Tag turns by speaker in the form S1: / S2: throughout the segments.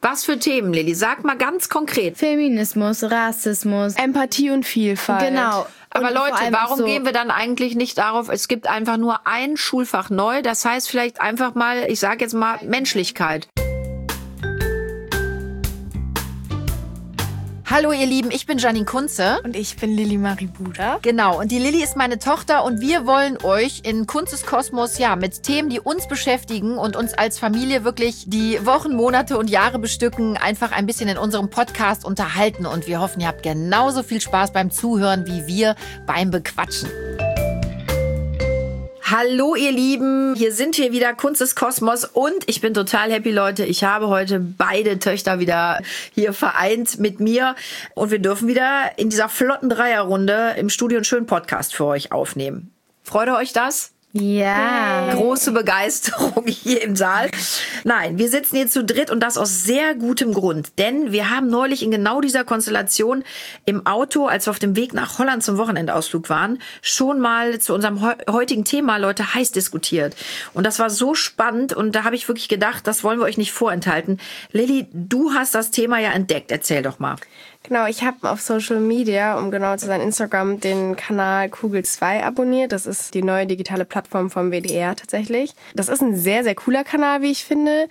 S1: Was für Themen, Lilly? Sag mal ganz konkret.
S2: Feminismus, Rassismus,
S3: Empathie und Vielfalt.
S2: Genau.
S1: Aber
S2: Und
S1: Leute,
S2: vor allem
S1: warum
S2: so,
S1: gehen wir dann eigentlich nicht darauf, es gibt einfach nur ein Schulfach neu, das heißt vielleicht einfach mal, ich sage jetzt mal, Menschlichkeit. Hallo ihr Lieben, ich bin Janine Kunze.
S3: Und ich bin Lilly Marie Buda.
S1: Genau, und die Lilly ist meine Tochter und wir wollen euch in Kunzes Kosmos mit Themen, die uns beschäftigen und uns als Familie wirklich die Wochen, Monate und Jahre bestücken, einfach ein bisschen in unserem Podcast unterhalten. Und wir hoffen, ihr habt genauso viel Spaß beim Zuhören wie wir beim Bequatschen. Hallo ihr Lieben, hier sind wir wieder, Kunst des Kosmos und ich bin total happy, Leute. Ich habe heute beide Töchter wieder hier vereint mit mir und wir dürfen wieder in dieser flotten Dreierrunde im Studio einen schönen Podcast für euch aufnehmen. Freut ihr euch das?
S2: ja.
S1: Große Begeisterung hier im Saal. Nein, wir sitzen hier zu dritt und das aus sehr gutem Grund. Denn wir haben neulich in genau dieser Konstellation im Auto, als wir auf dem Weg nach Holland zum Wochenendausflug waren, schon mal zu unserem heutigen Thema, Leute, heiß diskutiert. Und das war so spannend und da habe ich wirklich gedacht, das wollen wir euch nicht vorenthalten. Lilly, du hast das Thema ja entdeckt. Erzähl doch mal.
S3: Genau, ich habe auf Social Media, um genau zu sein, Instagram, den Kanal Kugel 2 abonniert. Das ist die neue digitale Plattform vom WDR tatsächlich. Das ist ein sehr, sehr cooler Kanal, wie ich finde.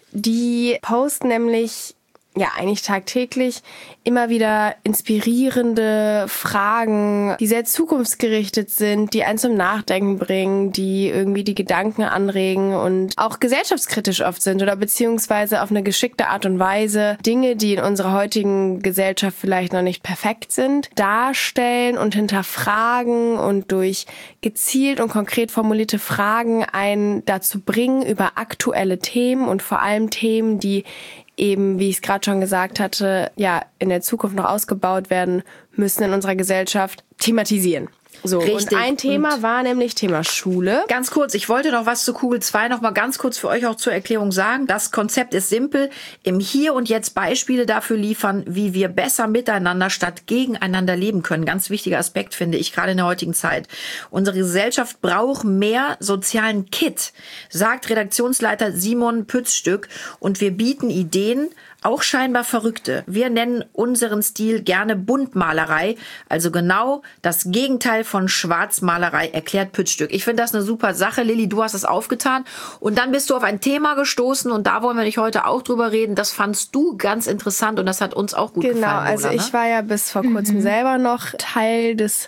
S3: Die posten nämlich eigentlich tagtäglich immer wieder inspirierende Fragen, die sehr zukunftsgerichtet sind, die einen zum Nachdenken bringen, die irgendwie die Gedanken anregen und auch gesellschaftskritisch oft sind oder beziehungsweise auf eine geschickte Art und Weise Dinge, die in unserer heutigen Gesellschaft vielleicht noch nicht perfekt sind, darstellen und hinterfragen und durch gezielt und konkret formulierte Fragen einen dazu bringen, über aktuelle Themen und vor allem Themen, die eben, wie ich es gerade schon gesagt hatte, in der Zukunft noch ausgebaut werden müssen in unserer Gesellschaft, thematisieren. So,
S1: Richtig.
S3: Und ein Thema war nämlich Thema Schule.
S1: Ganz kurz, ich wollte noch was zu Kugel 2 noch mal ganz kurz für euch auch zur Erklärung sagen. Das Konzept ist simpel. Im Hier und Jetzt Beispiele dafür liefern, wie wir besser miteinander statt gegeneinander leben können. Ganz wichtiger Aspekt, finde ich, gerade in der heutigen Zeit. Unsere Gesellschaft braucht mehr sozialen Kit, sagt Redaktionsleiter Simon Pützstück. Und wir bieten Ideen, auch scheinbar verrückte. Wir nennen unseren Stil gerne Buntmalerei, also genau das Gegenteil von Schwarzmalerei, erklärt Pützstück. Ich finde das eine super Sache. Lilly, du hast es aufgetan und dann bist du auf ein Thema gestoßen und da wollen wir nicht heute auch drüber reden. Das fandst du ganz interessant und das hat uns auch gut gefallen.
S3: Genau, also
S1: Lola, ne?
S3: ich war ja bis vor kurzem selber noch Teil des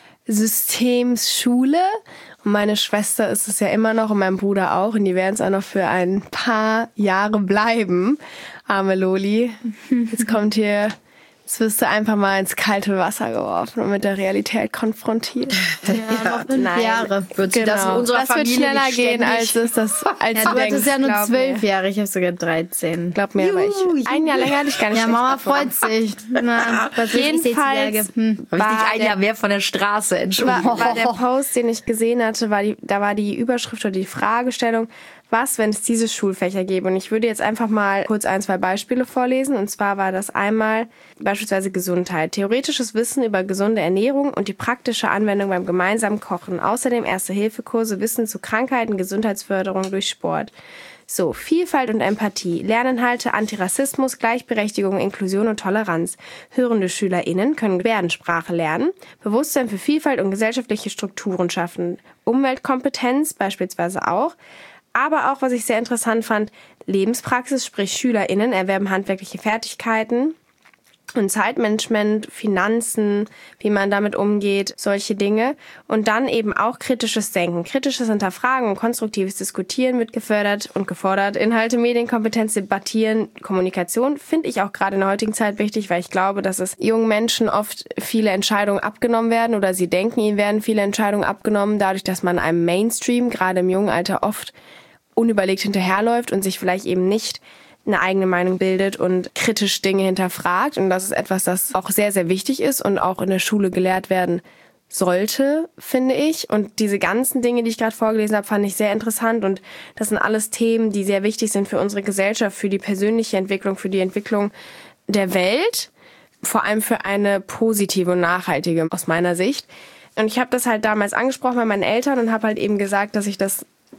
S3: Systems Schule. Und meine Schwester ist es ja immer noch und mein Bruder auch. Und die werden es auch noch für ein paar Jahre bleiben. Arme Loli. Jetzt wirst du einfach mal ins kalte Wasser geworfen und mit der Realität konfrontiert.
S2: Ja, noch 5 Jahre.
S1: Wird sie das in unserer
S3: Das wird
S1: Familie
S3: schneller
S1: nicht
S3: gehen,
S1: ständig-
S3: als du
S2: Du hattest
S3: denkst.
S2: ja nur
S3: Glaub
S2: 12
S3: mir.
S2: Jahre, ich habe sogar 13.
S3: Glaub mir, aber ein Jahr länger hatte ich gar nicht.
S2: Ja,
S3: schlecht
S2: Mama
S3: davon.
S2: freut sich. Na, was
S3: Jedenfalls
S1: Habe ich nicht ein Jahr mehr von der Straße, Entschuldigung.
S3: war der Post, den ich gesehen hatte, da war die Überschrift oder die Fragestellung, was, wenn es diese Schulfächer gäbe? Und ich würde jetzt einfach mal kurz 1, 2 Beispiele vorlesen. Und zwar war das einmal beispielsweise Gesundheit. Theoretisches Wissen über gesunde Ernährung und die praktische Anwendung beim gemeinsamen Kochen. Außerdem Erste-Hilfe-Kurse, Wissen zu Krankheiten, Gesundheitsförderung durch Sport. So, Vielfalt und Empathie, Lerninhalte, Antirassismus, Gleichberechtigung, Inklusion und Toleranz. Hörende SchülerInnen können Gebärdensprache lernen, Bewusstsein für Vielfalt und gesellschaftliche Strukturen schaffen, Umweltkompetenz beispielsweise auch. Aber auch, was ich sehr interessant fand, Lebenspraxis, sprich SchülerInnen erwerben handwerkliche Fertigkeiten und Zeitmanagement, Finanzen, wie man damit umgeht, solche Dinge. Und dann eben auch kritisches Denken, kritisches Hinterfragen und konstruktives Diskutieren wird gefördert und gefordert. Inhalte, Medienkompetenz, Debattieren, Kommunikation finde ich auch gerade in der heutigen Zeit wichtig, weil ich glaube, dass es jungen Menschen oft viele Entscheidungen abgenommen werden oder sie denken, ihnen werden viele Entscheidungen abgenommen, dadurch, dass man einem Mainstream, gerade im jungen Alter, oft unüberlegt hinterherläuft und sich vielleicht eben nicht eine eigene Meinung bildet und kritisch Dinge hinterfragt. Und das ist etwas, das auch sehr, sehr wichtig ist und auch in der Schule gelehrt werden sollte, finde ich. Und diese ganzen Dinge, die ich gerade vorgelesen habe, fand ich sehr interessant. Und das sind alles Themen, die sehr wichtig sind für unsere Gesellschaft, für die persönliche Entwicklung, für die Entwicklung der Welt. Vor allem für eine positive und nachhaltige, aus meiner Sicht. Und ich habe das halt damals angesprochen bei meinen Eltern und habe halt eben gesagt, dass ich das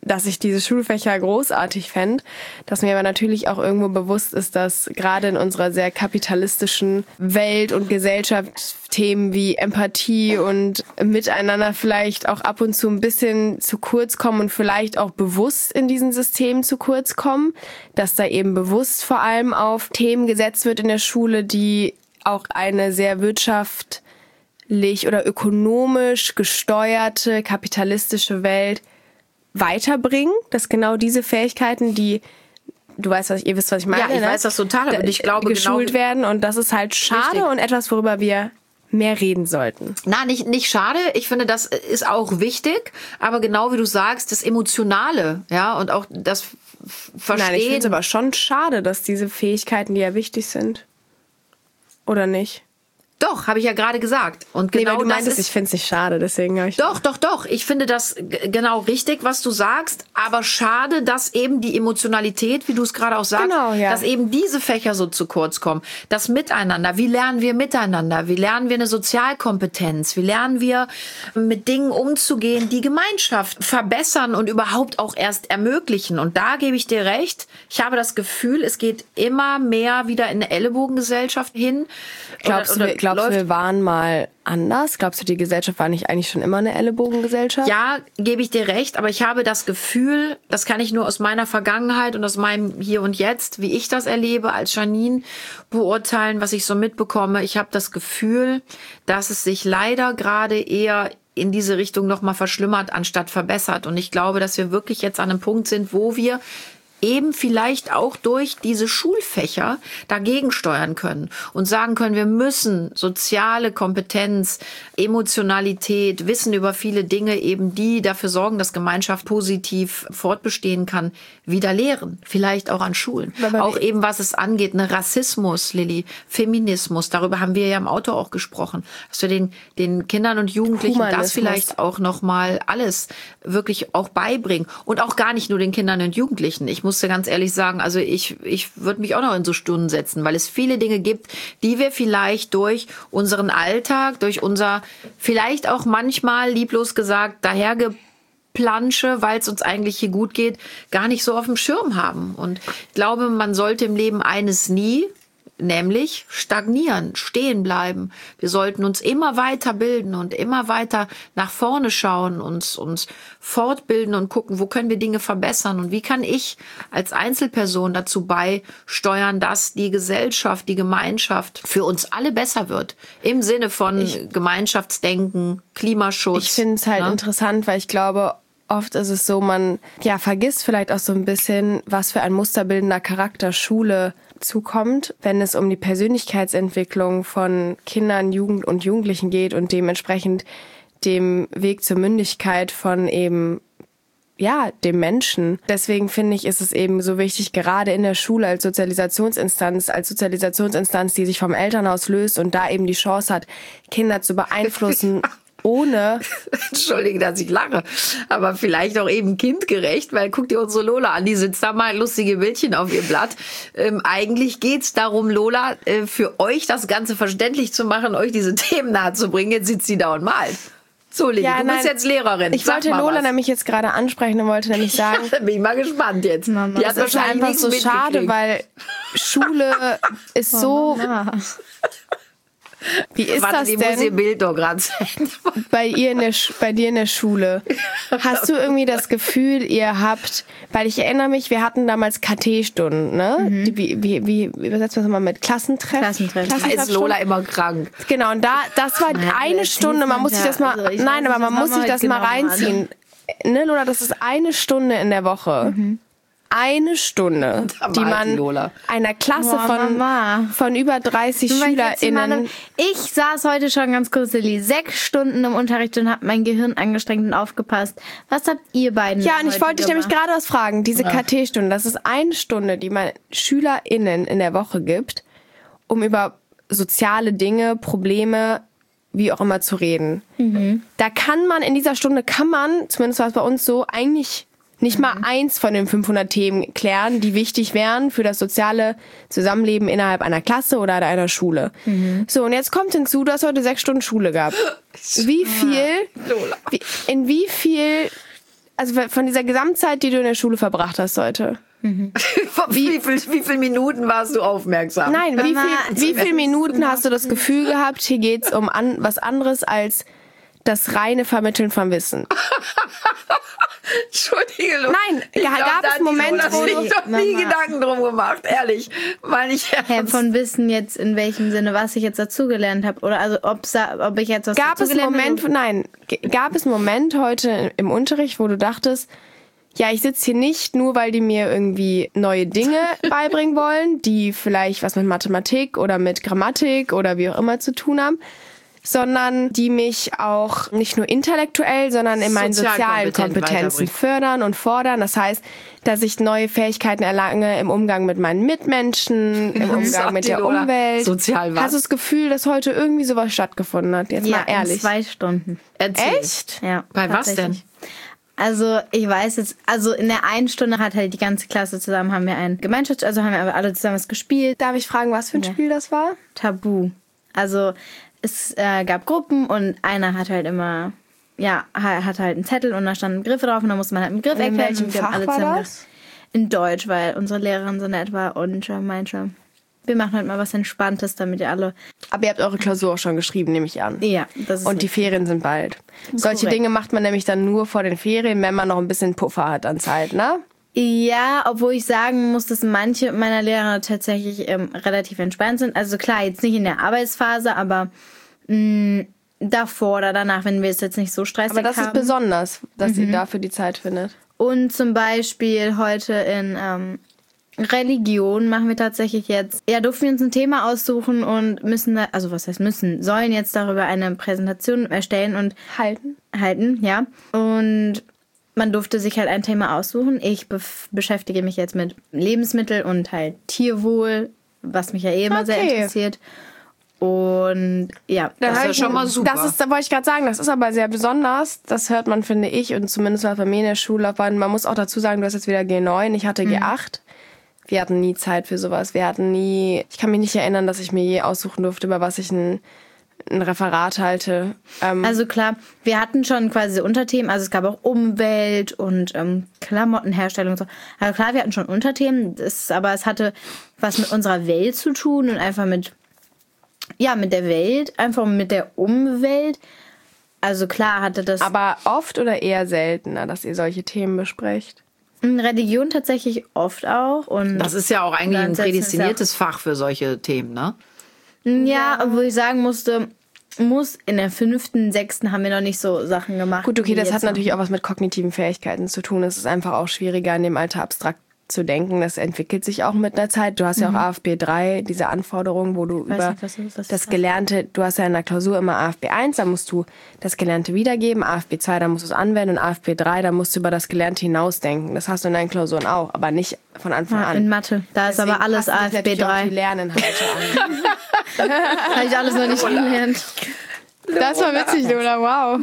S3: dass ich diese Schulfächer großartig fände, dass mir aber natürlich auch irgendwo bewusst ist, dass gerade in unserer sehr kapitalistischen Welt und Gesellschaft Themen wie Empathie und Miteinander vielleicht auch ab und zu ein bisschen zu kurz kommen und vielleicht auch bewusst in diesen Systemen zu kurz kommen, dass da eben bewusst vor allem auf Themen gesetzt wird in der Schule, die auch eine sehr wirtschaftlich oder ökonomisch gesteuerte kapitalistische Welt weiterbringen, dass genau diese Fähigkeiten, die, du weißt, ihr wisst, was ich meine,
S1: ja, ich weiß das total, aber ich glaube
S3: geschult werden, und das ist halt schade. Richtig. Und etwas, worüber wir mehr reden sollten.
S1: Na, nicht schade. Ich finde, das ist auch wichtig, aber genau wie du sagst, das Emotionale, ja, und auch das Verstehen.
S3: Nein, ich finde es aber schon schade, dass diese Fähigkeiten, die ja wichtig sind, oder nicht?
S1: Doch, habe ich ja gerade gesagt. Und genau,
S3: weil du meintest, ich finde es nicht schade, deswegen habe ich...
S1: Doch. Ich finde das genau richtig, was du sagst. Aber schade, dass eben die Emotionalität, wie du es gerade auch sagst,
S3: genau, ja,
S1: dass eben diese Fächer so zu kurz kommen. Das Miteinander. Wie lernen wir miteinander? Wie lernen wir eine Sozialkompetenz? Wie lernen wir mit Dingen umzugehen, die Gemeinschaft verbessern und überhaupt auch erst ermöglichen? Und da gebe ich dir recht. Ich habe das Gefühl, es geht immer mehr wieder in eine Ellenbogengesellschaft hin.
S3: Glaubst du, wir waren mal anders? Glaubst du, die Gesellschaft war nicht eigentlich schon immer eine Ellenbogengesellschaft?
S1: Ja, gebe ich dir recht, aber ich habe das Gefühl, das kann ich nur aus meiner Vergangenheit und aus meinem Hier und Jetzt, wie ich das erlebe, als Janine beurteilen, was ich so mitbekomme. Ich habe das Gefühl, dass es sich leider gerade eher in diese Richtung nochmal verschlimmert, anstatt verbessert. Und ich glaube, dass wir wirklich jetzt an einem Punkt sind, wo wir eben vielleicht auch durch diese Schulfächer dagegen steuern können und sagen können, wir müssen soziale Kompetenz, Emotionalität, Wissen über viele Dinge eben, die dafür sorgen, dass Gemeinschaft positiv fortbestehen kann, wieder lehren. Vielleicht auch an Schulen. Auch eben, was es angeht, Rassismus, Lilly, Feminismus, darüber haben wir ja im Auto auch gesprochen, dass wir den Kindern und Jugendlichen das vielleicht auch nochmal alles wirklich auch beibringen. Und auch gar nicht nur den Kindern und Jugendlichen. Ich musste ganz ehrlich sagen, also ich würde mich auch noch in so Stunden setzen, weil es viele Dinge gibt, die wir vielleicht durch unseren Alltag, durch unser vielleicht auch manchmal lieblos gesagt dahergeplansche, weil es uns eigentlich hier gut geht, gar nicht so auf dem Schirm haben. Und ich glaube, man sollte im Leben eines nie, nämlich stagnieren, stehen bleiben. Wir sollten uns immer weiter bilden und immer weiter nach vorne schauen, uns fortbilden und gucken, wo können wir Dinge verbessern und wie kann ich als Einzelperson dazu beisteuern, dass die Gesellschaft, die Gemeinschaft für uns alle besser wird. Im Sinne von Gemeinschaftsdenken, Klimaschutz.
S3: Ich finde es halt interessant, weil ich glaube, oft ist es so, man vergisst vielleicht auch so ein bisschen, was für ein musterbildender Charakter Schule zukommt, wenn es um die Persönlichkeitsentwicklung von Kindern, Jugend und Jugendlichen geht und dementsprechend dem Weg zur Mündigkeit von eben dem Menschen. Deswegen finde ich, ist es eben so wichtig, gerade in der Schule als Sozialisationsinstanz, die sich vom Elternhaus löst und da eben die Chance hat, Kinder zu beeinflussen, ohne...
S1: Entschuldige, dass ich lache, aber vielleicht auch eben kindgerecht, weil guck dir unsere Lola an, die sitzt da mal lustige Bildchen auf ihr Blatt. Eigentlich geht's darum, Lola, für euch das Ganze verständlich zu machen, euch diese Themen nahezubringen. Jetzt sitzt sie da und malt. So, Lilly, du bist jetzt Lehrerin.
S3: Ich wollte Lola nämlich jetzt gerade ansprechen und wollte nämlich sagen...
S1: Da bin ich mal gespannt jetzt.
S3: Mama, die hat das wahrscheinlich einfach so schade, weil Schule ist so... Wie ist das denn?
S1: Muss ihr Bild doch gerade
S3: bei dir in der Schule? Hast du irgendwie das Gefühl, ihr habt, weil ich erinnere mich, wir hatten damals KT-Stunden, ne? Wie übersetzt man das mal mit Klassentreffen?
S1: Da ist Lola immer krank.
S3: Genau, und das war eine Stunde, man muss sich das mal, aber man muss sich das mal reinziehen. Ne, Lola, das ist eine Stunde in der Woche. Eine Stunde, die man einer Klasse von über 30 SchülerInnen...
S2: Ich saß heute schon ganz kurz, Lilly, 6 Stunden im Unterricht und habe mein Gehirn angestrengt und aufgepasst. Was habt ihr beiden
S3: und ich wollte dich nämlich gerade was fragen. Diese KT-Stunde, das ist eine Stunde, die man SchülerInnen in der Woche gibt, um über soziale Dinge, Probleme, wie auch immer zu reden. Da in dieser Stunde kann man, zumindest war es bei uns so, eigentlich... nicht mal eins von den 500 Themen klären, die wichtig wären für das soziale Zusammenleben innerhalb einer Klasse oder einer Schule. So, und jetzt kommt hinzu, du hast heute 6 Stunden Schule gehabt. In wie viel Also von dieser Gesamtzeit, die du in der Schule verbracht hast heute.
S1: Wie viele Minuten warst du aufmerksam?
S3: Nein, wie viele Minuten hast du das Gefühl gehabt, hier geht's um was anderes als das reine Vermitteln von Wissen?
S1: Entschuldige,
S3: Nein, gab es Momente, wo
S1: du... Ich habe doch nie Gedanken drum gemacht, ehrlich. Meine ich ernst.
S2: Von Wissen jetzt in welchem Sinne, was ich jetzt dazugelernt habe? Oder also ob ich jetzt was dazugelernt habe?
S3: Gab es einen Moment heute im Unterricht, wo du dachtest, ja, ich sitze hier nicht nur, weil die mir irgendwie neue Dinge beibringen wollen, die vielleicht was mit Mathematik oder mit Grammatik oder wie auch immer zu tun haben, sondern die mich auch nicht nur intellektuell, sondern in meinen sozialen Kompetenzen fördern und fordern. Das heißt, dass ich neue Fähigkeiten erlange im Umgang mit meinen Mitmenschen, im Umgang mit der Umwelt.
S1: Sozial was?
S3: Hast du das Gefühl, dass heute irgendwie sowas stattgefunden hat? Jetzt mal ehrlich.
S2: In 2 Stunden.
S1: Erzähl.
S3: Echt?
S2: Ja.
S1: Bei was denn?
S2: Also ich weiß jetzt, also in der einen Stunde hat halt die ganze Klasse zusammen, haben wir haben wir alle zusammen was gespielt.
S3: Darf ich fragen, was für ein Spiel das war?
S2: Tabu. Also es gab Gruppen und einer hat halt immer, hat halt einen Zettel und da standen Begriffe drauf und da musste man halt einen Begriff erklären.
S3: In welchem Fach war das?
S2: In Deutsch, weil unsere Lehrerin so nett war und meinte, wir machen halt mal was Entspanntes, damit ihr alle...
S3: Aber ihr habt eure Klausur auch schon geschrieben, nehme ich an.
S2: Ja, das ist
S3: und die Ferien sind bald. Solche Dinge macht man nämlich dann nur vor den Ferien, wenn man noch ein bisschen Puffer hat an Zeit, ne?
S2: Ja, obwohl ich sagen muss, dass manche meiner Lehrer tatsächlich relativ entspannt sind. Also klar, jetzt nicht in der Arbeitsphase, aber davor oder danach, wenn wir es jetzt nicht so stressig haben.
S3: Aber das ist besonders, dass ihr dafür die Zeit findet.
S2: Und zum Beispiel heute in Religion machen wir tatsächlich jetzt, durften wir uns ein Thema aussuchen und müssen, sollen jetzt darüber eine Präsentation erstellen und halten, ja. Und man durfte sich halt ein Thema aussuchen. Ich beschäftige mich jetzt mit Lebensmittel und halt Tierwohl, was mich ja immer sehr interessiert. Und ja,
S1: das ist ja schon mal super.
S3: Da wollte ich gerade sagen, das ist aber sehr besonders. Das hört man, finde ich, und zumindest bei mir in der Schullaufbahn. Man muss auch dazu sagen, du hast jetzt wieder G9, ich hatte G8. Wir hatten nie Zeit für sowas. Ich kann mich nicht erinnern, dass ich mir je aussuchen durfte, über was ich ein Referat halte.
S2: Also klar, wir hatten schon quasi Unterthemen, also es gab auch Umwelt und Klamottenherstellung und so. Also klar, wir hatten schon Unterthemen, aber es hatte was mit unserer Welt zu tun und einfach mit der Welt, einfach mit der Umwelt. Also klar hatte das...
S3: Aber oft oder eher seltener, dass ihr solche Themen besprecht?
S2: In Religion tatsächlich oft auch. Und
S1: das ist ja auch eigentlich ein prädestiniertes Fach für solche Themen, ne?
S2: Ja, obwohl ich sagen muss in der 5., 6. haben wir noch nicht so Sachen gemacht.
S3: Gut, okay, das hat natürlich auch was mit kognitiven Fähigkeiten zu tun. Es ist einfach auch schwieriger, in dem Alter abstrakt zu denken. Das entwickelt sich auch mit der Zeit. Du hast ja auch AFB 3, diese Anforderungen, wo du über das Gelernte, du hast ja in der Klausur immer AFB 1, da musst du das Gelernte wiedergeben, AFB 2, da musst du es anwenden und AFB 3, da musst du über das Gelernte hinausdenken. Das hast du in deinen Klausuren auch, aber nicht von Anfang an.
S2: In Mathe, da ist aber alles AFB 3.
S3: Die Lerninhalte an.
S2: Habe ich alles noch nicht gelernt.
S3: Das war witzig, Lola, wow.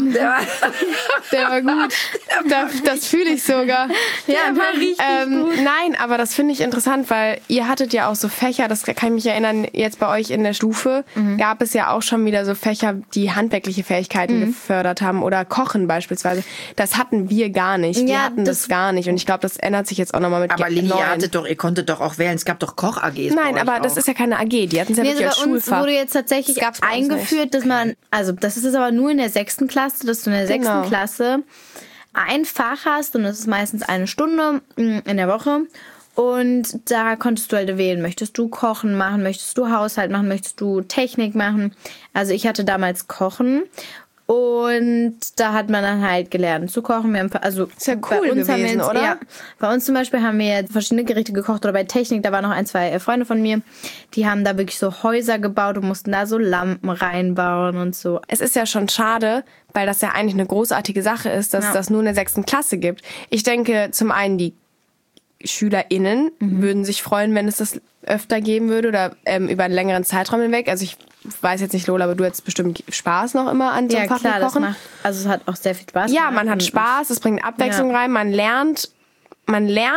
S3: Der war gut. Das fühle ich sogar.
S2: Ja, war richtig gut.
S3: Nein, aber das finde ich interessant, weil ihr hattet ja auch so Fächer, das kann ich mich erinnern, jetzt bei euch in der Stufe gab es ja auch schon wieder so Fächer, die handwerkliche Fähigkeiten gefördert haben oder Kochen beispielsweise. Das hatten wir gar nicht. Wir hatten das gar nicht und ich glaube, das ändert sich jetzt auch nochmal mit
S1: Aber Lini, ihr konntet doch auch wählen, es gab doch Koch-AGs.
S3: Nein, aber das ist ja keine AG, die hatten es ja wirklich als Schulfach.
S2: Bei uns wurde jetzt tatsächlich eingeführt, dass man, also das ist aber nur in der 6. Klasse, dass du in der 6. Klasse ein Fach hast und das ist meistens 1 Stunde in der Woche und da konntest du halt wählen, möchtest du Kochen machen, möchtest du Haushalt machen, möchtest du Technik machen. Also ich hatte damals Kochen und da hat man dann halt gelernt zu kochen. Wir haben, also
S3: ist ja cool gewesen, oder?
S2: Ja, bei uns zum Beispiel haben wir jetzt verschiedene Gerichte gekocht oder bei Technik, da waren noch 1, 2 Freunde von mir, die haben da wirklich so Häuser gebaut und mussten da so Lampen reinbauen und so.
S3: Es ist ja schon schade, weil das ja eigentlich eine großartige Sache ist, dass es das nur in der 6. Klasse gibt. Ich denke, zum einen die SchülerInnen würden sich freuen, wenn es das öfter geben würde oder über einen längeren Zeitraum hinweg. Also ich weiß jetzt nicht, Lola, aber du hättest bestimmt Spaß noch immer an so einem Fach
S2: klar,
S3: Kochen.
S2: Also es hat auch sehr viel Spaß.
S3: Ja, man hat Spaß, es bringt Abwechslung rein, man lernt,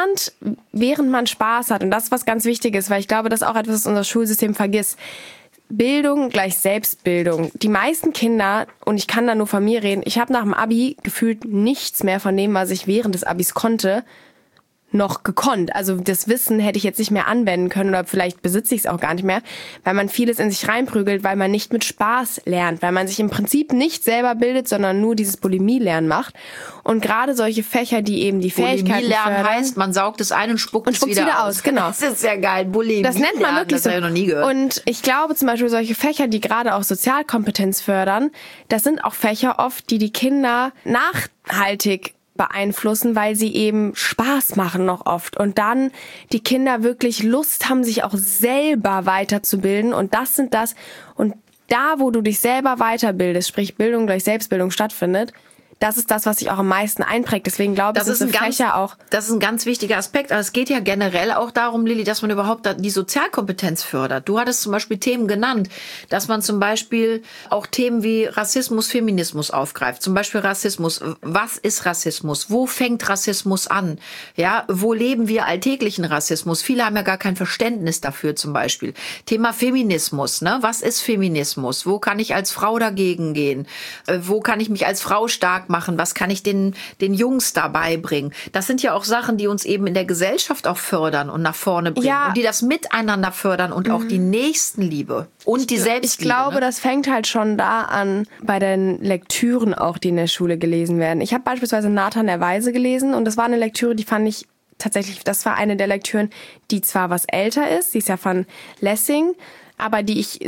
S3: während man Spaß hat. Und das ist was ganz Wichtiges, weil ich glaube, das ist auch etwas, was unser Schulsystem vergisst. Bildung gleich Selbstbildung. Die meisten Kinder, und ich kann da nur von mir reden, ich habe nach dem Abi gefühlt nichts mehr von dem, was ich während des Abis konnte, noch gekonnt. Also das Wissen hätte ich jetzt nicht mehr anwenden können oder vielleicht besitze ich es auch gar nicht mehr, weil man vieles in sich reinprügelt, weil man nicht mit Spaß lernt, weil man sich im Prinzip nicht selber bildet, sondern nur dieses Bulimie-Lernen macht. Und gerade solche Fächer, die eben die Fähigkeiten
S1: Bulimie-Lernen
S3: fördern,
S1: heißt, man saugt es ein und spuckt es wieder aus.
S3: Genau.
S1: Das ist ja geil. Bulimie.
S3: Das nennt man wirklich
S1: das habe ich noch nie gehört.
S3: Und ich glaube zum Beispiel solche Fächer, die gerade auch Sozialkompetenz fördern, das sind auch Fächer oft, die die Kinder nachhaltig beeinflussen, weil sie eben Spaß machen noch oft und dann die Kinder wirklich Lust haben, sich auch selber weiterzubilden und und da, wo du dich selber weiterbildest, sprich Bildung gleich Selbstbildung stattfindet, das ist das, was sich auch am meisten einprägt. Deswegen glaube ich, sind Fächer auch.
S1: Das ist ein ganz wichtiger Aspekt. Aber es geht ja generell auch darum, Lilly, dass man überhaupt die Sozialkompetenz fördert. Du hattest zum Beispiel Themen genannt, dass man zum Beispiel auch Themen wie Rassismus, Feminismus aufgreift. Zum Beispiel Rassismus. Was ist Rassismus? Wo fängt Rassismus an? Ja, wo leben wir alltäglichen Rassismus? Viele haben ja gar kein Verständnis dafür zum Beispiel. Thema Feminismus. Ne? Was ist Feminismus? Wo kann ich als Frau dagegen gehen? Wo kann ich mich als Frau stark machen? Was kann ich den Jungs dabei bringen? Das sind ja auch Sachen, die uns eben in der Gesellschaft auch fördern und nach vorne bringen.
S3: Ja.
S1: Und die das miteinander fördern und auch die Nächstenliebe und die Selbstliebe.
S3: Ich glaube, das fängt halt schon da an, bei den Lektüren auch, die in der Schule gelesen werden. Ich habe beispielsweise Nathan der Weise gelesen und das war eine Lektüre, die fand ich tatsächlich, das war eine der Lektüren, die zwar was älter ist, die ist ja von Lessing, aber die ich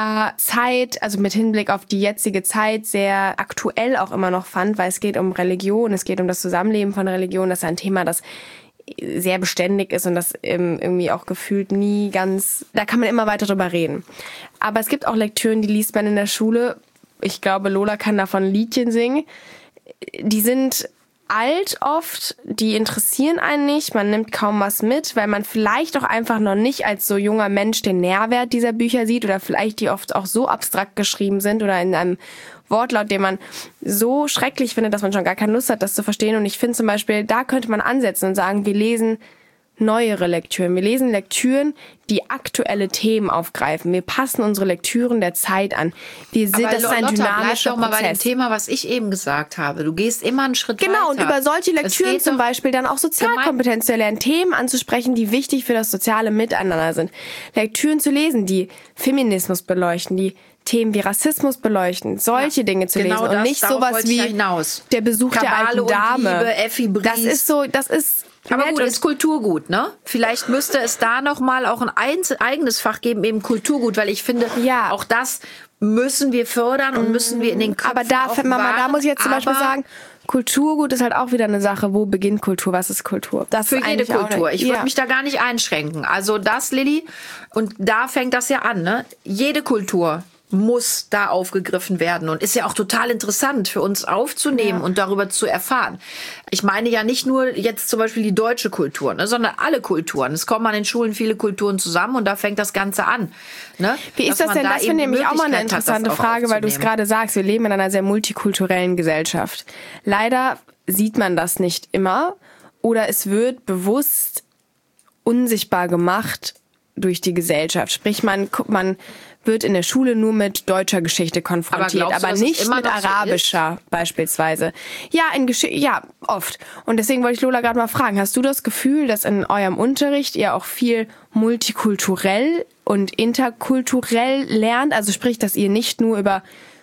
S3: also mit Hinblick auf die jetzige Zeit sehr aktuell auch immer noch fand, weil es geht um Religion, es geht um das Zusammenleben von Religion, das ist ein Thema, das sehr beständig ist und das irgendwie auch gefühlt nie ganz, da kann man immer weiter drüber reden. Aber es gibt auch Lektüren, die liest man in der Schule, ich glaube, Lola kann davon ein Liedchen singen, die sind alt oft, die interessieren einen nicht, man nimmt kaum was mit, weil man vielleicht auch einfach noch nicht als so junger Mensch den Nährwert dieser Bücher sieht oder vielleicht die oft auch so abstrakt geschrieben sind oder in einem Wortlaut, den man so schrecklich findet, dass man schon gar keine Lust hat, das zu verstehen. Und ich finde zum Beispiel, da könnte man ansetzen und sagen, wir lesen neuere Lektüren. Wir lesen Lektüren, die aktuelle Themen aufgreifen. Wir passen unsere Lektüren der Zeit an. Das ist ein dynamischer
S1: bleib doch mal
S3: Prozess.
S1: bei dem Thema, was ich eben gesagt habe. Du gehst immer einen Schritt weiter.
S3: Genau, und über solche Lektüren zum Beispiel dann auch Sozialkompetenz zu erlernen, Themen anzusprechen, die wichtig für das soziale Miteinander sind. Lektüren zu lesen, die Feminismus beleuchten, die Themen wie Rassismus beleuchten, solche Dinge zu lesen und nicht sowas wie der Besuch der alten Dame.
S1: Liebe, Effi Briest.
S3: Das ist
S1: aber gut, ist Kulturgut, ne? Vielleicht müsste es da noch mal auch ein eigenes Fach geben, eben Kulturgut, weil ich finde, auch das müssen wir fördern und müssen wir in den Köpfen
S3: Aber da muss ich jetzt zum Beispiel sagen, Kulturgut ist halt auch wieder eine Sache. Wo beginnt Kultur? Was ist Kultur? Das
S1: für
S3: ist
S1: jede Kultur. Ich würde mich da gar nicht einschränken. Also das, Lilly, und da fängt das ja an, ne? Jede Kultur muss da aufgegriffen werden und ist ja auch total interessant für uns aufzunehmen und darüber zu erfahren. Ich meine ja nicht nur jetzt zum Beispiel die deutsche Kultur, ne, sondern alle Kulturen. Es kommen an den Schulen viele Kulturen zusammen und da fängt das Ganze an. Ne?
S3: Wie ist das denn? Das finde ich nämlich auch mal eine interessante Frage, weil du es gerade sagst. Wir leben in einer sehr multikulturellen Gesellschaft. Leider sieht man das nicht immer oder es wird bewusst unsichtbar gemacht durch die Gesellschaft. Sprich, man wird in der Schule nur mit deutscher Geschichte konfrontiert, aber nicht mit arabischer beispielsweise. Ja, ja, oft. Und deswegen wollte ich Lola gerade mal fragen, hast du das Gefühl, dass in eurem Unterricht ihr auch viel multikulturell und interkulturell lernt? Also sprich, dass ihr nicht nur über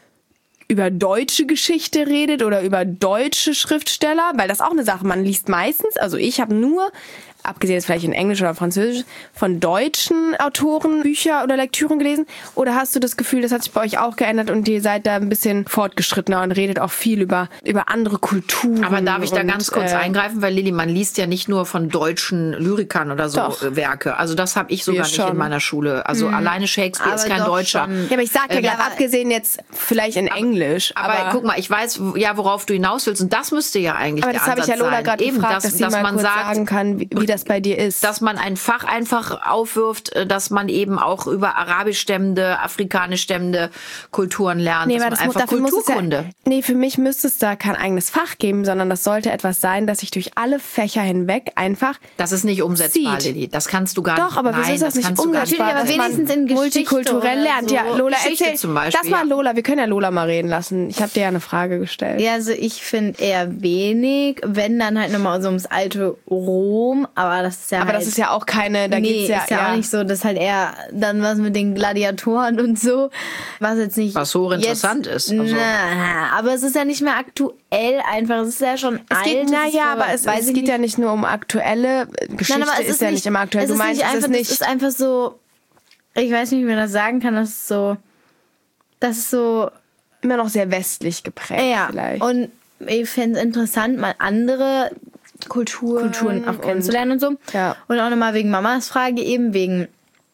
S3: deutsche Geschichte redet oder über deutsche Schriftsteller, weil das auch eine Sache, man liest meistens, also ich habe nur, abgesehen jetzt vielleicht in Englisch oder Französisch, von deutschen Autoren Bücher oder Lektüren gelesen? Oder hast du das Gefühl, das hat sich bei euch auch geändert und ihr seid da ein bisschen fortgeschrittener und redet auch viel über andere Kulturen?
S1: Aber darf ich da ganz kurz eingreifen? Weil Lilly, man liest ja nicht nur von deutschen Lyrikern oder so Werke. Also das habe ich sogar nicht in meiner Schule. Also alleine Shakespeare ist kein Deutscher.
S3: Ja, aber ich sage ja gerade, abgesehen jetzt vielleicht in Englisch.
S1: Aber guck mal, ich weiß ja, worauf du hinaus willst. Und das müsste ja eigentlich der Ansatz sein.
S3: Aber das habe ich ja Lola gerade gefragt, dass sie mal kurz sagen kann, wie das bei dir ist.
S1: Dass man ein Fach einfach aufwirft, dass man eben auch über arabischstämmende, afrikanischstämmende Kulturen lernt.
S3: Nee,
S1: dass man einfach Kulturkunde.
S3: Für mich müsste es da kein eigenes Fach geben, sondern das sollte etwas sein, das sich durch alle Fächer hinweg einfach
S1: Das ist nicht umsetzbar,
S3: zieht.
S1: Lilly. Das kannst du gar nicht.
S3: Doch, aber wieso ist das nicht
S1: kannst du gar
S3: umsetzbar?
S2: aber
S3: dass man
S2: wenigstens in Geschichte
S3: multikulturell
S2: oder
S3: lernt.
S2: so.
S3: Ja, Lola,
S1: Geschichte
S3: erzähl.
S1: zum Beispiel,
S3: Das mal
S1: ja.
S3: Lola, wir können ja Lola mal reden lassen. Ich habe dir ja eine Frage gestellt.
S2: Ja, also ich finde eher wenig, wenn dann halt nochmal so ums alte Rom, aber das ist ja
S3: Aber
S2: halt,
S3: das ist ja auch keine, da geht's ja,
S2: ist ja auch nicht so, das ist halt eher dann was mit den Gladiatoren und so, was jetzt nicht...
S1: Was hochinteressant ist. Also.
S2: Na, aber es ist ja nicht mehr aktuell einfach, es ist ja schon alt.
S3: Es geht ja nicht nur um aktuelle Geschichte,
S2: Nein, aber es
S3: ist ja nicht immer aktuell. Du meinst, es ist nicht...
S2: Es ist einfach so, ich weiß nicht, wie man das sagen kann, das ist so
S3: immer noch sehr westlich geprägt
S2: ja,
S3: vielleicht.
S2: und ich fände es interessant, mal andere Kulturen auch kennenzulernen und so.
S3: Ja.
S2: Und auch nochmal wegen Mamas Frage eben, wegen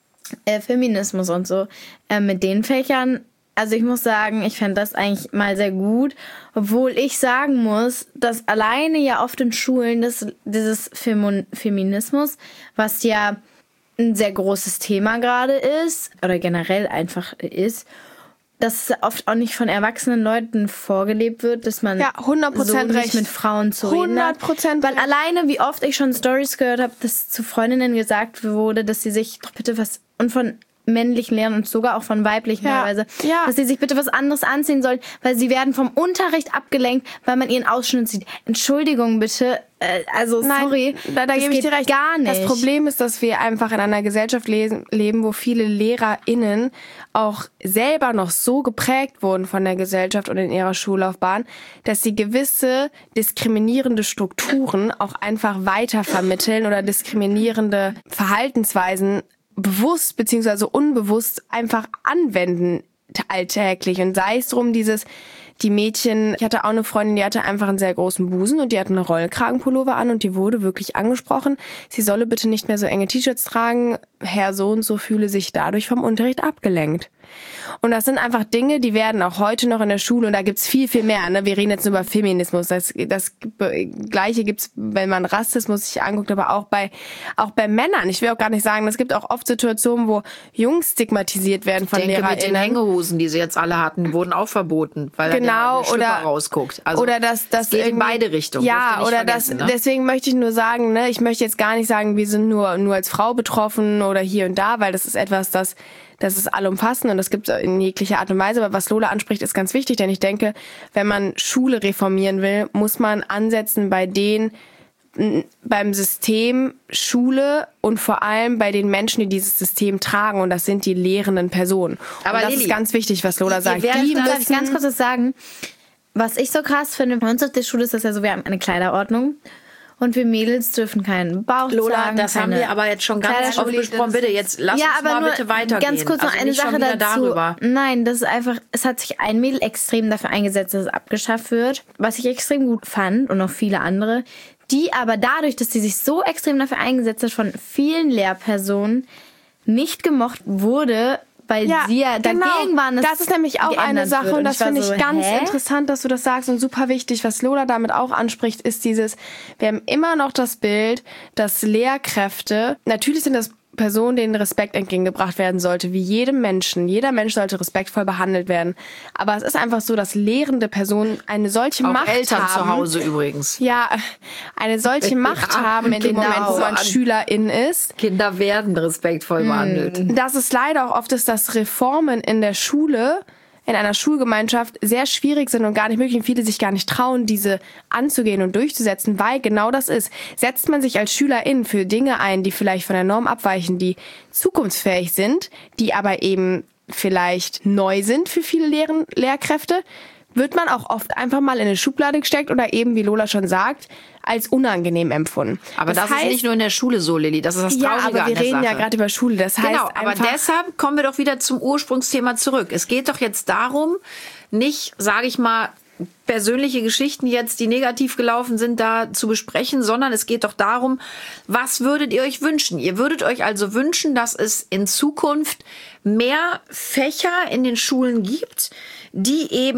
S2: Feminismus und so. Mit den Fächern, also ich muss sagen, ich fände das eigentlich mal sehr gut, obwohl ich sagen muss, dass alleine ja oft in Schulen dieses Feminismus, was ja ein sehr großes Thema gerade ist, oder generell einfach ist, dass oft auch nicht von erwachsenen Leuten vorgelebt wird, dass man
S3: 100%
S2: so nicht
S3: recht.
S2: mit Frauen zu reden hat.
S3: 100%
S2: Weil alleine, wie oft ich schon Stories gehört habe, dass zu Freundinnen gesagt wurde, dass sie sich doch bitte was, und von männlichen Lehrern und sogar auch von weiblichen teilweise, dass sie sich bitte was anderes anziehen sollen, weil sie werden vom Unterricht abgelenkt, weil man ihren Ausschnitt sieht. Entschuldigung bitte, sorry,
S3: da gebe ich dir recht.
S2: Gar nicht.
S3: Das Problem ist, dass wir einfach in einer Gesellschaft leben, wo viele LehrerInnen auch selber noch so geprägt wurden von der Gesellschaft und in ihrer Schullaufbahn, dass sie gewisse diskriminierende Strukturen auch einfach weitervermitteln oder diskriminierende Verhaltensweisen bewusst bzw. unbewusst einfach anwenden alltäglich. Und sei es drum die Mädchen, ich hatte auch eine Freundin, die hatte einfach einen sehr großen Busen und die hatte eine Rollkragenpullover an und die wurde wirklich angesprochen, sie solle bitte nicht mehr so enge T-Shirts tragen, Herr so und so fühle sich dadurch vom Unterricht abgelenkt. Und das sind einfach Dinge, die werden auch heute noch in der Schule, und da gibt's viel, viel mehr. Ne? Wir reden jetzt nur über Feminismus. Das Gleiche gibt's, wenn man Rassismus sich anguckt, aber auch bei Männern. Ich will auch gar nicht sagen, es gibt auch oft Situationen, wo Jungs stigmatisiert werden von LehrerInnen.
S1: Mit den Hängehosen, die sie jetzt alle hatten, wurden auch verboten, weil der Schlüpper rausguckt. Also
S3: oder das
S1: geht in beide Richtungen.
S3: Ja, oder
S1: ne?
S3: Deswegen möchte ich nur sagen, ne, ich möchte jetzt gar nicht sagen, wir sind nur als Frau betroffen oder hier und da, weil das ist etwas, das ist allumfassend und das gibt es in jeglicher Art und Weise. Aber was Lola anspricht, ist ganz wichtig, denn ich denke, wenn man Schule reformieren will, muss man ansetzen beim System Schule und vor allem bei den Menschen, die dieses System tragen, und das sind die lehrenden Personen.
S1: Aber
S3: und das
S1: Lilly,
S3: ist ganz wichtig, was Lola sagt.
S2: Darf ich ganz kurz was sagen? Was ich so krass finde, bei uns auf der Schule ist das ja so, wir haben eine Kleiderordnung. Und wir Mädels dürfen keinen Bauch
S1: Lola,
S2: zeigen.
S1: das haben wir aber jetzt schon ganz oft besprochen. Bitte, jetzt lass uns mal bitte weitergehen.
S2: Ganz kurz noch eine Sache dazu.
S1: Darüber.
S2: Nein, das ist einfach, es hat sich ein Mädel extrem dafür eingesetzt, dass es abgeschafft wird. Was ich extrem gut fand und auch viele andere, die aber dadurch, dass sie sich so extrem dafür eingesetzt hat, von vielen Lehrpersonen nicht gemocht wurde, weil sie ja dagegen waren.
S3: Das ist nämlich auch eine Sache und das finde ich ganz interessant, dass du das sagst, und super wichtig. Was Lola damit auch anspricht, ist wir haben immer noch das Bild, dass Lehrkräfte, natürlich sind das Personen, denen Respekt entgegengebracht werden sollte, wie jedem Menschen. Jeder Mensch sollte respektvoll behandelt werden. Aber es ist einfach so, dass lehrende Personen eine solche
S1: auch
S3: Macht
S1: Eltern
S3: haben.
S1: Zu Hause übrigens.
S3: Ja, eine solche Macht haben in dem Moment, wo man Schülerin ist.
S1: Kinder werden respektvoll behandelt.
S3: Dass es leider auch oft ist, dass Reformen in der Schule, in einer Schulgemeinschaft sehr schwierig sind und gar nicht möglich und viele sich gar nicht trauen, diese anzugehen und durchzusetzen, weil genau das ist. Setzt man sich als Schülerin für Dinge ein, die vielleicht von der Norm abweichen, die zukunftsfähig sind, die aber eben vielleicht neu sind für viele Lehrkräfte, wird man auch oft einfach mal in eine Schublade gesteckt oder eben, wie Lola schon sagt, als unangenehm empfunden.
S1: Aber das ist nicht nur in der Schule so, Lilly. Das ist das Traurige an der Sache.
S3: Ja, aber wir reden ja gerade über Schule. Das heißt
S1: genau, aber deshalb kommen wir doch wieder zum Ursprungsthema zurück. Es geht doch jetzt darum, nicht, sage ich mal, persönliche Geschichten jetzt, die negativ gelaufen sind, da zu besprechen, sondern es geht doch darum, was würdet ihr euch wünschen? Ihr würdet euch also wünschen, dass es in Zukunft mehr Fächer in den Schulen gibt, die eben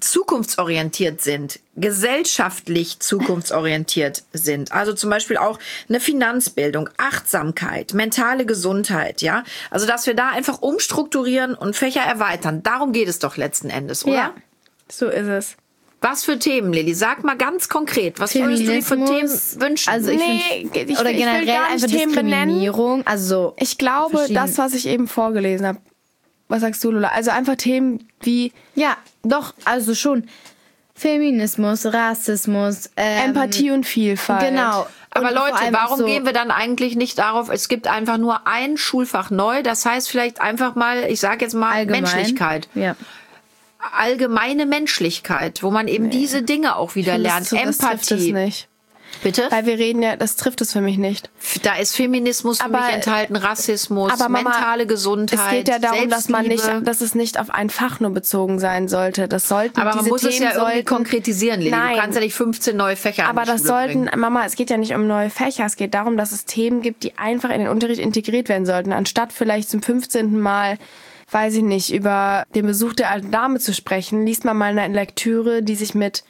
S1: zukunftsorientiert sind, gesellschaftlich zukunftsorientiert sind. Also zum Beispiel auch eine Finanzbildung, Achtsamkeit, mentale Gesundheit, ja. Also dass wir da einfach umstrukturieren und Fächer erweitern. Darum geht es doch letzten Endes, oder?
S3: Ja, so ist es.
S1: Was für Themen, Lilly? Sag mal ganz konkret. Was würdest du dir für Themen wünschen?
S2: Also ich
S3: will
S2: generell
S3: gar nicht
S2: einfach
S3: Themen benennen.
S2: Diskriminierung. Also
S3: Ich glaube, das, was ich eben vorgelesen habe. Was sagst du, Lola? Also einfach Themen wie
S2: ja, doch, also schon Feminismus, Rassismus,
S3: Empathie und Vielfalt.
S2: Genau.
S1: Aber
S2: Und
S1: Leute,
S2: vor allem
S1: warum
S2: so,
S1: gehen wir dann eigentlich nicht darauf, es gibt einfach nur ein Schulfach neu, das heißt vielleicht einfach mal, ich sage jetzt mal
S2: allgemein?
S1: Menschlichkeit.
S2: Ja.
S1: Allgemeine Menschlichkeit, wo man eben diese Dinge auch wieder lernt.
S3: Das trifft es
S1: Empathie.
S3: nicht.
S1: Bitte?
S3: Weil wir reden ja, das trifft es für mich nicht.
S1: Da ist Feminismus für mich enthalten, Rassismus,
S3: Aber Mama,
S1: mentale Gesundheit,
S3: es geht ja darum, dass
S1: Selbstliebe.
S3: dass es nicht auf ein Fach nur bezogen sein sollte. Das sollten
S1: Aber man
S3: diese
S1: muss es
S3: Themen
S1: ja irgendwie
S3: sollten,
S1: konkretisieren, Lilly.
S3: Nein.
S1: Du kannst ja nicht 15 neue Fächer
S3: Aber
S1: in die
S3: das
S1: Schule
S3: sollten,
S1: bringen.
S3: Mama, es geht ja nicht um neue Fächer. Es geht darum, dass es Themen gibt, die einfach in den Unterricht integriert werden sollten. Anstatt vielleicht zum 15. Mal, weiß ich nicht, über den Besuch der alten Dame zu sprechen, liest man mal eine Lektüre, die sich mit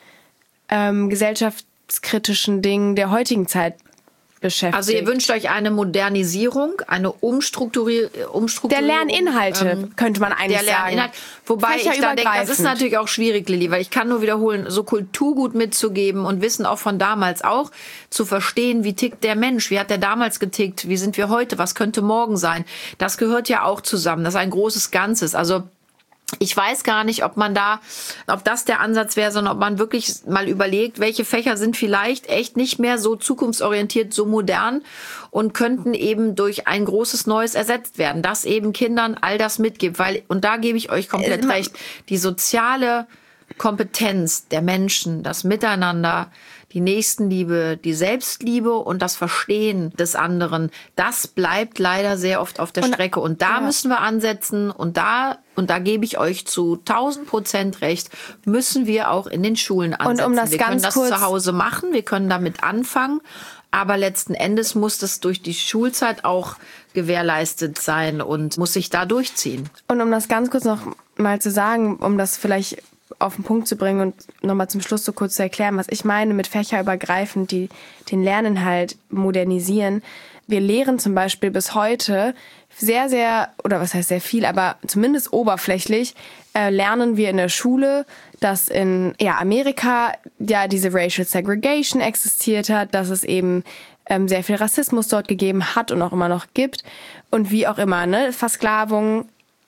S3: gesellschaftskritischen Dingen der heutigen Zeit beschäftigt.
S1: Also ihr wünscht euch eine Modernisierung, eine Umstrukturierung.
S3: Der Lerninhalte, könnte man eigentlich
S1: Der Lerninhalt.
S3: sagen.
S1: Wobei ich da denke, das ist
S3: Fächerübergreifend.
S1: natürlich auch schwierig, Lilly, weil ich kann nur wiederholen, so Kulturgut mitzugeben und Wissen auch von damals auch zu verstehen, wie tickt der Mensch, wie hat der damals getickt, wie sind wir heute, was könnte morgen sein. Das gehört ja auch zusammen, das ist ein großes Ganzes. Also ich weiß gar nicht, ob das der Ansatz wäre, sondern ob man wirklich mal überlegt, welche Fächer sind vielleicht echt nicht mehr so zukunftsorientiert, so modern und könnten eben durch ein großes Neues ersetzt werden, das eben Kindern all das mitgibt. Und da gebe ich euch komplett recht, die soziale Kompetenz der Menschen, das Miteinander, die Nächstenliebe, die Selbstliebe und das Verstehen des anderen, das bleibt leider sehr oft auf der Strecke. Und da müssen wir ansetzen und da gebe ich euch zu 1000% recht, müssen wir auch in den Schulen ansetzen.
S3: Und um das
S1: wir können
S3: ganz
S1: das
S3: kurz
S1: zu Hause machen, wir können damit anfangen, aber letzten Endes muss das durch die Schulzeit auch gewährleistet sein und muss sich da durchziehen.
S3: Und um das ganz kurz noch mal zu sagen, um das vielleicht auf den Punkt zu bringen und nochmal zum Schluss so kurz zu erklären, was ich meine mit fächerübergreifend, die den Lerninhalt modernisieren. Wir lehren zum Beispiel bis heute sehr, sehr, oder was heißt sehr viel, aber zumindest oberflächlich lernen wir in der Schule, dass in Amerika ja diese Racial Segregation existiert hat, dass es eben sehr viel Rassismus dort gegeben hat und auch immer noch gibt und wie auch immer, ne, Versklavung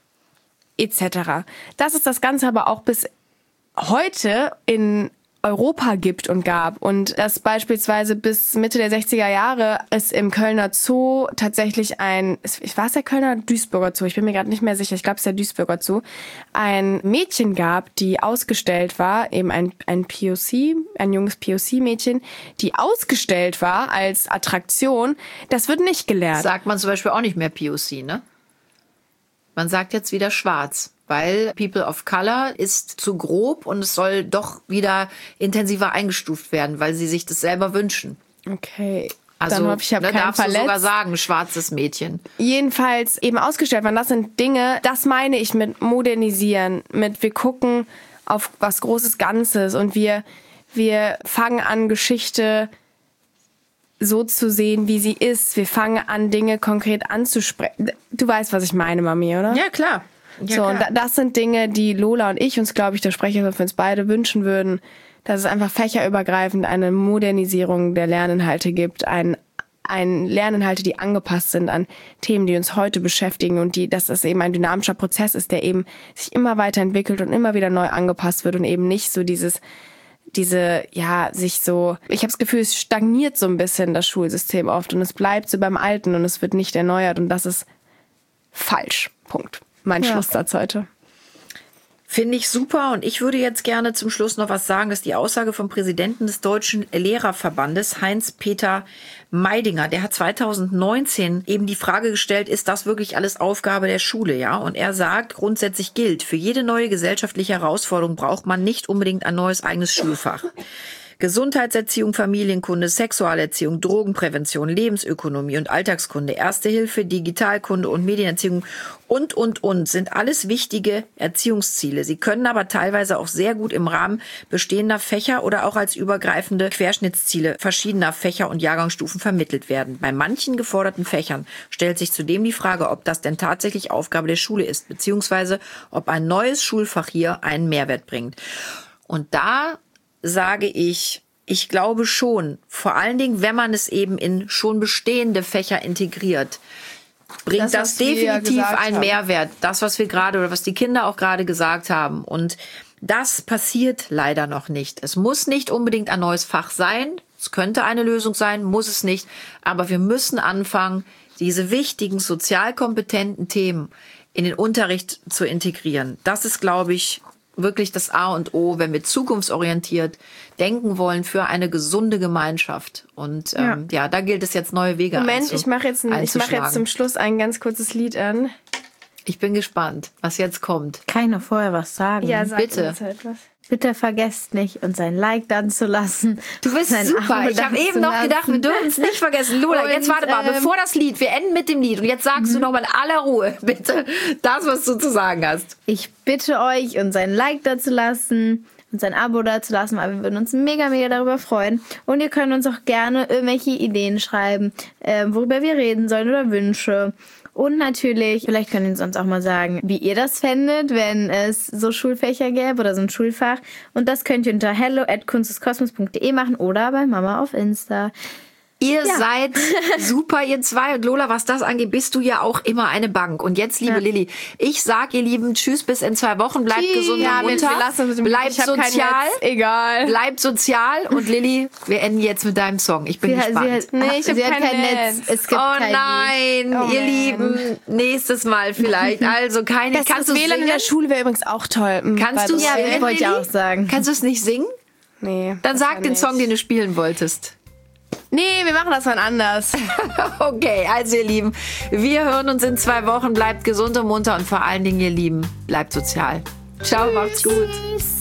S3: etc. Dass es das Ganze aber auch bis heute in Europa gibt und gab und dass beispielsweise bis Mitte der 60er Jahre es im Kölner Zoo tatsächlich war es der Kölner Duisburger Zoo, ich bin mir gerade nicht mehr sicher, ich glaube es ist der Duisburger Zoo, ein Mädchen gab, die ausgestellt war, eben ein POC, ein junges POC-Mädchen, die ausgestellt war als Attraktion, das wird nicht gelehrt.
S1: Sagt man zum Beispiel auch nicht mehr POC, ne? Man sagt jetzt wieder schwarz, weil People of Color ist zu grob und es soll doch wieder intensiver eingestuft werden, weil sie sich das selber wünschen.
S3: Okay.
S1: Also,
S3: dann hoffe ich, habe keinen
S1: darfst
S3: verletzt.
S1: du sogar sagen, schwarzes Mädchen.
S3: Jedenfalls eben ausgestellt waren. Das sind Dinge, das meine ich mit modernisieren, mit wir gucken auf was Großes Ganzes und wir fangen an, Geschichte so zu sehen, wie sie ist. Wir fangen an, Dinge konkret anzusprechen. Du weißt, was ich meine, Mami, oder?
S1: Ja, klar. Ja,
S3: so,
S1: klar.
S3: und das sind Dinge, die Lola und ich uns, glaube ich, da spreche ich für uns beide wünschen würden, dass es einfach fächerübergreifend eine Modernisierung der Lerninhalte gibt, ein Lerninhalte, die angepasst sind an Themen, die uns heute beschäftigen und dass es eben ein dynamischer Prozess ist, der eben sich immer weiterentwickelt und immer wieder neu angepasst wird und eben nicht so ich habe das Gefühl, es stagniert so ein bisschen das Schulsystem oft und es bleibt so beim Alten und es wird nicht erneuert und das ist falsch. Punkt. Mein Schlusssatz heute.
S1: Finde ich super und ich würde jetzt gerne zum Schluss noch was sagen. Das ist die Aussage vom Präsidenten des Deutschen Lehrerverbandes, Heinz-Peter Meidinger. Der hat 2019 eben die Frage gestellt, ist das wirklich alles Aufgabe der Schule, ja? Und er sagt, grundsätzlich gilt, für jede neue gesellschaftliche Herausforderung braucht man nicht unbedingt ein neues eigenes Schulfach. Gesundheitserziehung, Familienkunde, Sexualerziehung, Drogenprävention, Lebensökonomie und Alltagskunde, Erste Hilfe, Digitalkunde und Medienerziehung und sind alles wichtige Erziehungsziele. Sie können aber teilweise auch sehr gut im Rahmen bestehender Fächer oder auch als übergreifende Querschnittsziele verschiedener Fächer und Jahrgangsstufen vermittelt werden. Bei manchen geforderten Fächern stellt sich zudem die Frage, ob das denn tatsächlich Aufgabe der Schule ist, beziehungsweise ob ein neues Schulfach hier einen Mehrwert bringt. Und da sage ich glaube schon, vor allen Dingen, wenn man es eben in schon bestehende Fächer integriert, bringt das definitiv einen Mehrwert. Das, was wir gerade oder was die Kinder auch gerade gesagt haben. Und das passiert leider noch nicht. Es muss nicht unbedingt ein neues Fach sein. Es könnte eine Lösung sein, muss es nicht. Aber wir müssen anfangen, diese wichtigen sozial kompetenten Themen in den Unterricht zu integrieren. Das ist, glaube ich, wirklich das A und O, wenn wir zukunftsorientiert denken wollen für eine gesunde Gemeinschaft. Und da gilt es jetzt neue Wege
S3: ich mache jetzt zum Schluss ein ganz kurzes Lied an.
S1: Ich bin gespannt, was jetzt kommt.
S2: Kann ich noch vorher was sagen?
S3: Ja, sag
S1: bitte.
S3: Uns halt was.
S2: Bitte vergesst nicht, uns ein Like dann zu lassen.
S1: Du bist super. Ich habe eben noch gedacht, wir dürfen es nicht vergessen. Lola, jetzt warte mal, bevor das Lied, wir enden mit dem Lied. Und jetzt sagst du noch mal in aller Ruhe, bitte, das, was du zu sagen hast.
S2: Ich bitte euch, uns ein Like da zu lassen, uns ein Abo da zu lassen, weil wir würden uns mega, mega darüber freuen. Und ihr könnt uns auch gerne irgendwelche Ideen schreiben, worüber wir reden sollen oder Wünsche. Und natürlich, vielleicht könnt ihr uns auch mal sagen, wie ihr das fändet, wenn es so Schulfächer gäbe oder so ein Schulfach. Und das könnt ihr unter hello@kunstdeskosmos.de machen oder bei Mama auf Insta.
S1: Ihr seid super, ihr zwei. Und Lola, was das angeht, bist du ja auch immer eine Bank. Und jetzt, liebe Lilly, ich sag ihr Lieben, tschüss bis in 2 Wochen. Bleibt gesund und munter. Bleibt sozial.
S3: Egal.
S1: Bleibt sozial. Und Lilly, wir enden jetzt mit deinem Song. Ich bin gespannt.
S2: Ich habe kein Netz. Es gibt
S1: kein nein, ihr Lieben. Nächstes Mal vielleicht. Also keine.
S3: Kannst du WLAN in der Schule wäre übrigens auch toll.
S1: Kannst du
S2: singen? Wollte ich auch sagen.
S1: Kannst du es nicht singen?
S3: Nee.
S1: Dann sag den Song, den du spielen wolltest.
S3: Nee, wir machen das mal anders.
S1: Okay, also ihr Lieben, wir hören uns in 2 Wochen. Bleibt gesund und munter und vor allen Dingen, ihr Lieben, bleibt sozial. Ciao, macht's gut.